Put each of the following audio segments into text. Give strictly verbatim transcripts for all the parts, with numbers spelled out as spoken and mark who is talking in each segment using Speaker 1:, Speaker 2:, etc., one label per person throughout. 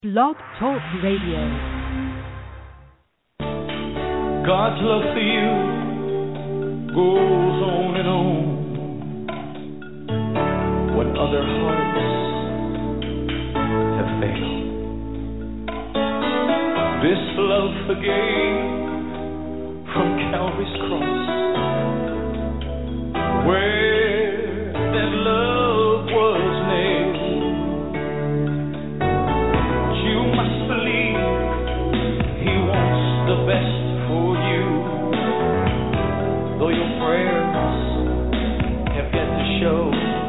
Speaker 1: Blog Talk Radio.
Speaker 2: God's love for you goes on and on when other hearts have failed. This love forgave from Calvary's cross, where that love was nailed. You must believe He wants the best for you, though your prayers have yet to show.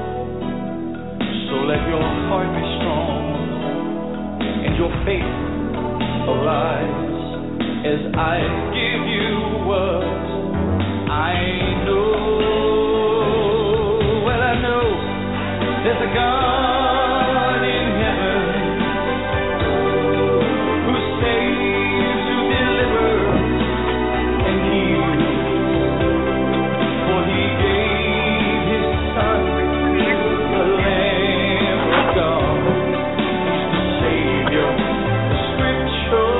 Speaker 2: So let your heart be strong and your faith arise, as I give you what I know. Well, I know there's a God in heaven who saves, who delivers and heals, for He gave His Son, the Lamb of God, the Savior. The Scripture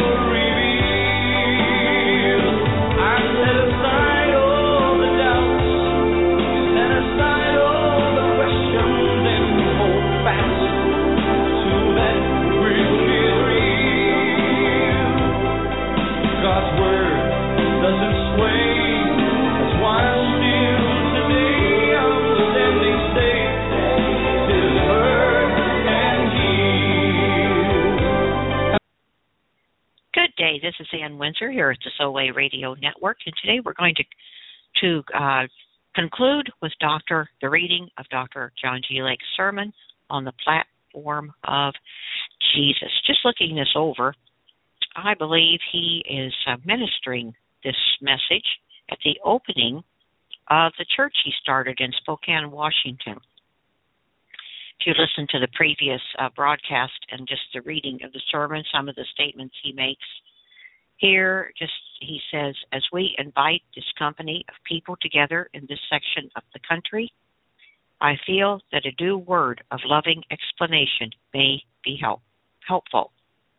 Speaker 2: reveals. I set aside all the doubts, set aside all the questions, and hold fast to that which is real. God's word doesn't sway. That's why still today I'm standing safe, delivered and healed.
Speaker 3: Good day. This is Ann Windsor here at the Soulway Radio Network, and today we're going to to uh, conclude with Doctor the reading of Doctor John G. Lake's sermon on the platform of Jesus. Just looking this over, I believe he is uh, ministering this message at the opening of the church he started in Spokane, Washington. If you listen to the previous uh, broadcast and just the reading of the sermon, some of the statements he makes here, just he says, as we invite this company of people together in this section of the country, I feel that a due word of loving explanation may be help, helpful.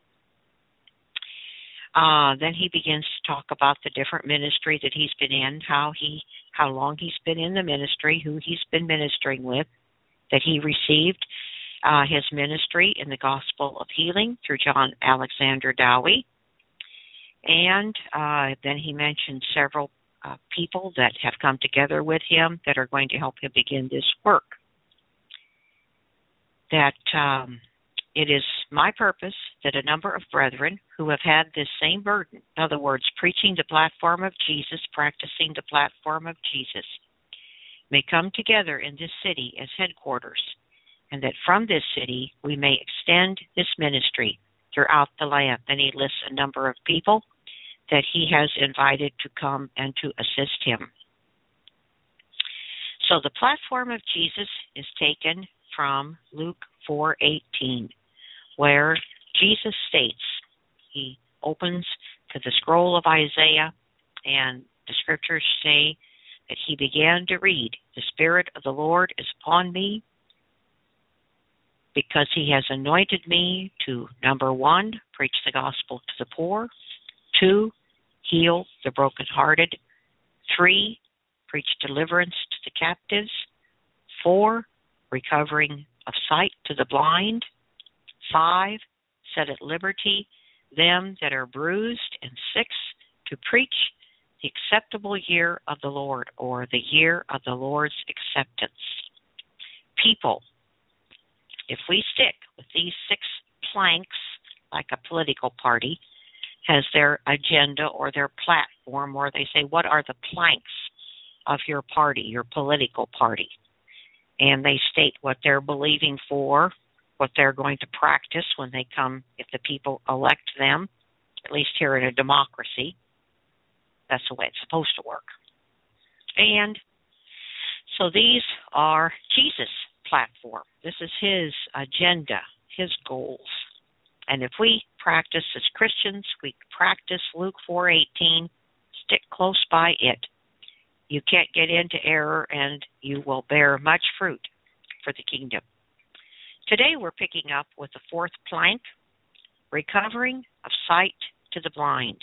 Speaker 3: Uh, then he begins to talk about the different ministry that he's been in, how he, how long he's been in the ministry, who he's been ministering with, that he received uh, his ministry in the Gospel of Healing through John Alexander Dowie. And uh, then he mentioned several uh, people that have come together with him that are going to help him begin this work. That um, it is my purpose that a number of brethren who have had this same burden, in other words, preaching the platform of Jesus, practicing the platform of Jesus, may come together in this city as headquarters, and that from this city we may extend this ministry throughout the land. Then he lists a number of people that he has invited to come and to assist him. So the platform of Jesus is taken from Luke four eighteen, where Jesus states, he opens to the scroll of Isaiah, and the scriptures say that he began to read, the Spirit of the Lord is upon me, because he has anointed me to, number one, preach the gospel to the poor, two, heal the brokenhearted, three, preach deliverance to the captives, four, recovering of sight to the blind, five, set at liberty them that are bruised, and six, to preach the acceptable year of the Lord, or the year of the Lord's acceptance. People, if we stick with these six planks, like a political party has their agenda or their platform, where they say, what are the planks of your party, your political party? And they state what they're believing for, what they're going to practice when they come, if the people elect them, at least here in a democracy. That's the way it's supposed to work. And so these are Jesus' platform. This is his agenda, his goals. And if we practice as Christians, we practice Luke four eighteen, stick close by it. You can't get into error, and you will bear much fruit for the kingdom. Today we're picking up with the fourth plank, recovering of sight to the blind.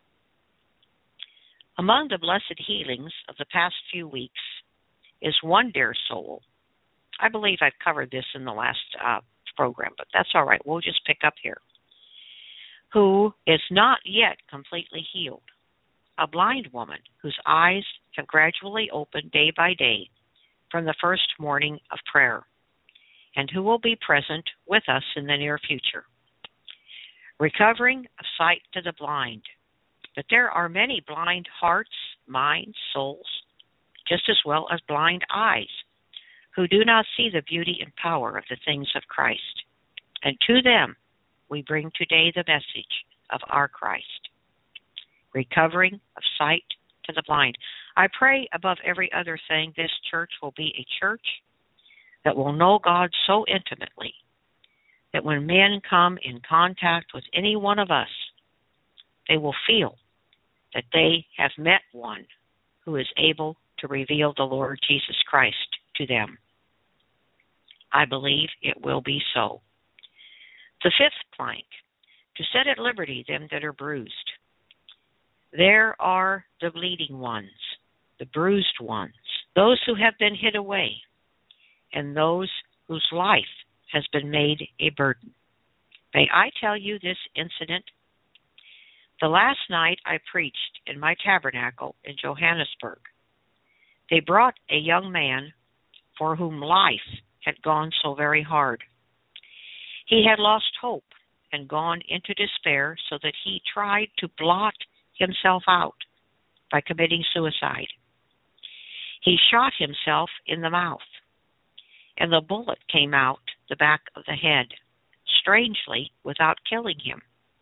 Speaker 3: Among the blessed healings of the past few weeks is one dear soul. I believe I've covered this in the last uh, program, but that's all right. We'll just pick up here. Who is not yet completely healed. A blind woman whose eyes have gradually opened day by day from the first morning of prayer, and who will be present with us in the near future. Recovering of sight to the blind. But there are many blind hearts, minds, souls, just as well as blind eyes, who do not see the beauty and power of the things of Christ. And to them we bring today the message of our Christ. Recovering of sight to the blind. I pray above every other thing this church will be a church that will know God so intimately that when men come in contact with any one of us, they will feel that they have met one who is able to reveal the Lord Jesus Christ to them. I believe it will be so. The fifth plank, to set at liberty them that are bruised. There are the bleeding ones, the bruised ones, those who have been hid away, and those whose life has been made a burden. May I tell you this incident? The last night I preached in my tabernacle in Johannesburg. They brought a young man for whom life had gone so very hard. He had lost hope and gone into despair so that he tried to blot himself out by committing suicide. He shot himself in the mouth, and the bullet came out the back of the head, strangely without killing him.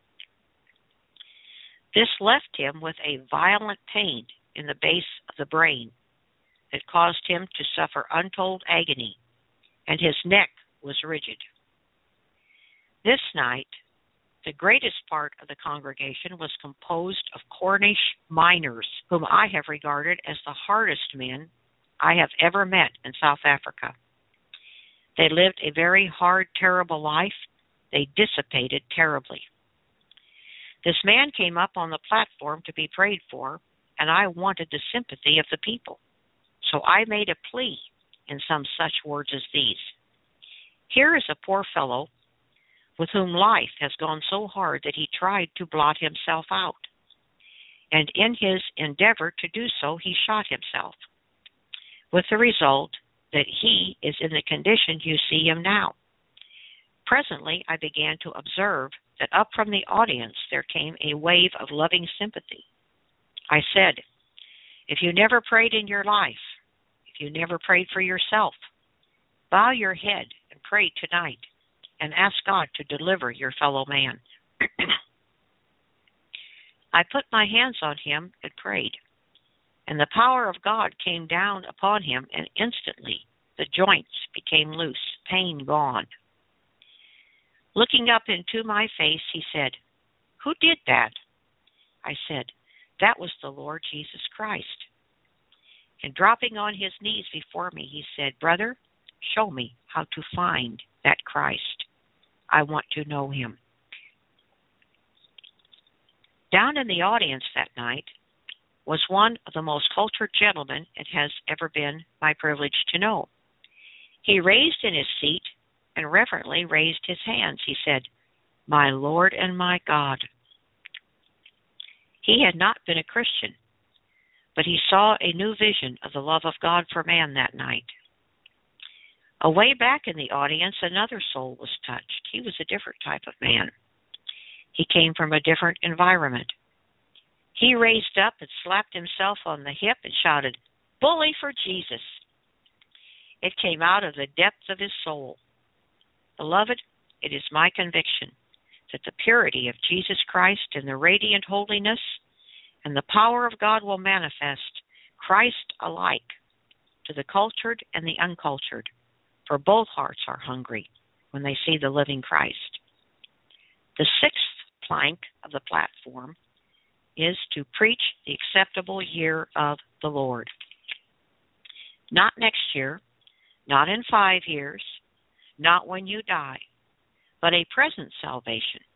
Speaker 3: This left him with a violent pain in the base of the brain that caused him to suffer untold agony, and his neck was rigid. This night, the greatest part of the congregation was composed of Cornish miners, whom I have regarded as the hardest men I have ever met in South Africa. They lived a very hard, terrible life. They dissipated terribly. This man came up on the platform to be prayed for, and I wanted the sympathy of the people. So I made a plea in some such words as these. Here is a poor fellow with whom life has gone so hard that he tried to blot himself out. And in his endeavor to do so, he shot himself, with the result that he is in the condition you see him now. Presently, I began to observe that up from the audience there came a wave of loving sympathy. I said, if you never prayed in your life, if you never prayed for yourself, bow your head and pray tonight and ask God to deliver your fellow man. I put my hands on him and prayed, and the power of God came down upon him, and instantly the joints became loose, pain gone. Looking up into my face, he said, who did that? I said, that was the Lord Jesus Christ. And dropping on his knees before me, he said, brother, show me how to find that Christ. I want to know him. Down in the audience that night was one of the most cultured gentlemen it has ever been my privilege to know. He raised in his seat and reverently raised his hands. He said, my Lord and my God. He had not been a Christian, but he saw a new vision of the love of God for man that night. Away back in the audience, another soul was touched. He was a different type of man. He came from a different environment. He raised up and slapped himself on the hip and shouted, bully for Jesus. It came out of the depths of his soul. Beloved, it is my conviction that the purity of Jesus Christ and the radiant holiness and the power of God will manifest Christ alike to the cultured and the uncultured, for both hearts are hungry when they see the living Christ. The sixth plank of the platform is to preach the acceptable year of the Lord. Not next year, not in five years, not when you die, but a present salvation,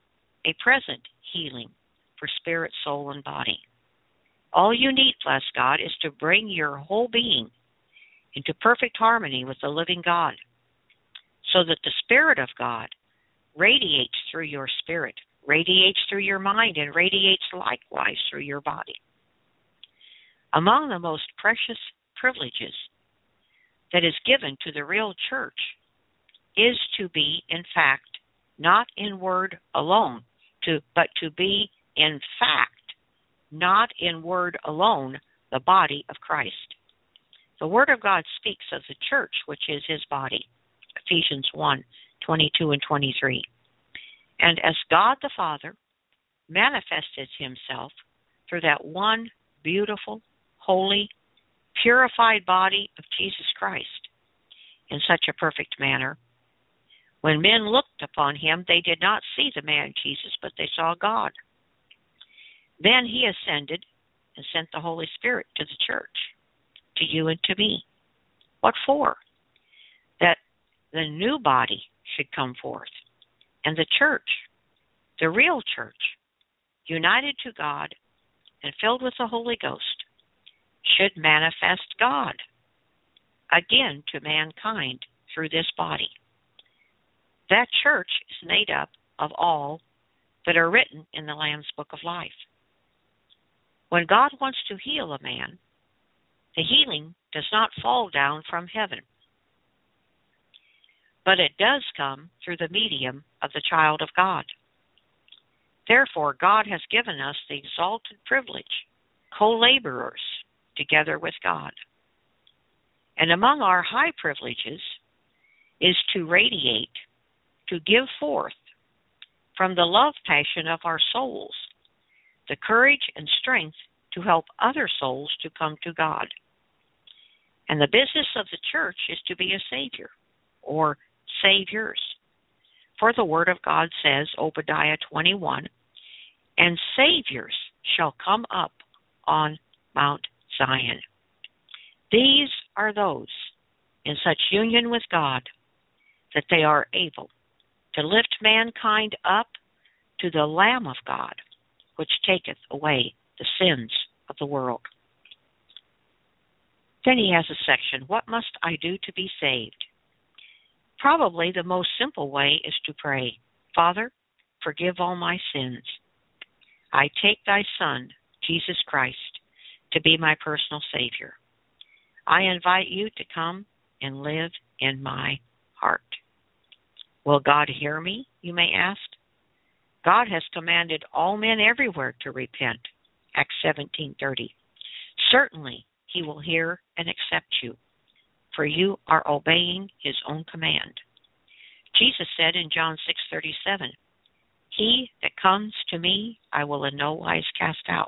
Speaker 3: a present healing for spirit, soul, and body. All you need, bless God, is to bring your whole being into perfect harmony with the living God, so that the Spirit of God radiates through your spirit, radiates through your mind, and radiates likewise through your body. Among the most precious privileges that is given to the real church is to be, in fact, not in word alone, to, but to be, in fact, not in word alone, the body of Christ. The Word of God speaks of the church, which is His body, Ephesians one, twenty-two and twenty-three. And as God the Father manifested Himself through that one beautiful, holy, purified body of Jesus Christ in such a perfect manner, when men looked upon Him, they did not see the man Jesus, but they saw God. Then He ascended and sent the Holy Spirit to the church, to you and to me. What for? That the new body should come forth, and the church, the real church, united to God and filled with the Holy Ghost, should manifest God again to mankind through this body. That church is made up of all that are written in the Lamb's Book of Life. When God wants to heal a man, the healing does not fall down from heaven, but it does come through the medium of the child of God. Therefore, God has given us the exalted privilege, co-laborers together with God. And among our high privileges is to radiate, to give forth from the love passion of our souls the courage and strength to help other souls to come to God. And the business of the church is to be a savior, or saviors. For the Word of God says, Obadiah twenty-one, and saviors shall come up on Mount Zion. These are those in such union with God that they are able to lift mankind up to the Lamb of God, which taketh away the sins of the world. Then he has a section, what must I do to be saved? Probably the most simple way is to pray, Father, forgive all my sins. I take thy Son, Jesus Christ, to be my personal Savior. I invite you to come and live in my heart. Will God hear me, you may ask? God has commanded all men everywhere to repent, Acts seventeen thirty. Certainly he will hear and accept you, for you are obeying his own command. Jesus said in John six thirty-seven, he that comes to me I will in no wise cast out.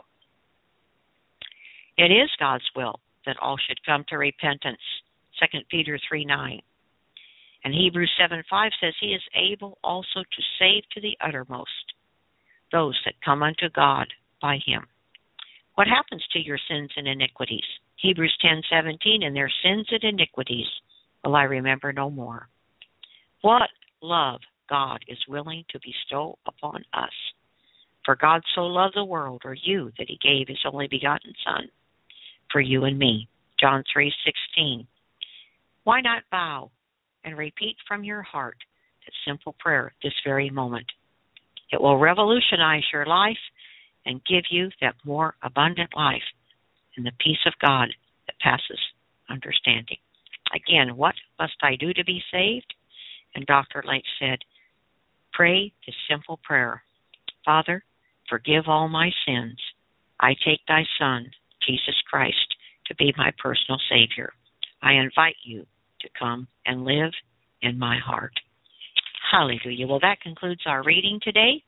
Speaker 3: It is God's will that all should come to repentance, Second Peter three nine. And Hebrews seven five says he is able also to save to the uttermost those that come unto God by him. What happens to your sins and iniquities? Hebrews ten seventeen, and their sins and iniquities will I remember no more. What love God is willing to bestow upon us. For God so loved the world, or you, that he gave his only begotten Son for you and me. John three sixteen. Why not bow and repeat from your heart that simple prayer this very moment? It will revolutionize your life and give you that more abundant life and the peace of God that passes understanding. Again, what must I do to be saved? And Doctor Lake said, pray this simple prayer. Father, forgive all my sins. I take thy Son, Jesus Christ, to be my personal Savior. I invite you to come and live in my heart. Hallelujah. Well, that concludes our reading today.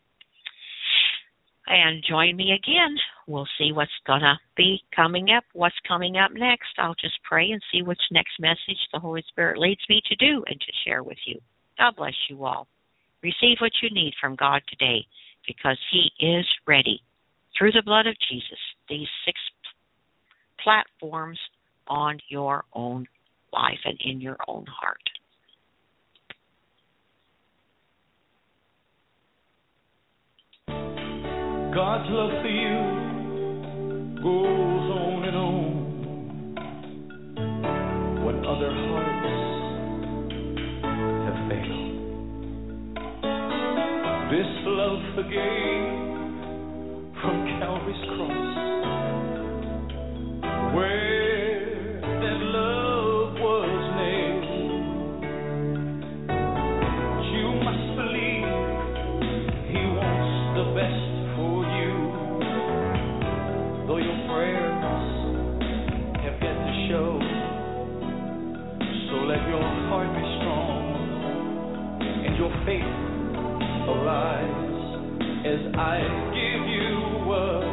Speaker 3: And join me again. We'll see what's going to be coming up, what's coming up next. I'll just pray and see which next message the Holy Spirit leads me to do and to share with you. God bless you all. Receive what you need from God today, because he is ready, through the blood of Jesus, these six platforms on your own life and in your own heart.
Speaker 2: God's love for you goes on and on when other hearts have failed. This love forgave from Calvary's cross, where that love was nailed. You must believe He wants the best for you, though your prayers have yet to show. So let your heart be strong and your faith arise as I give you word.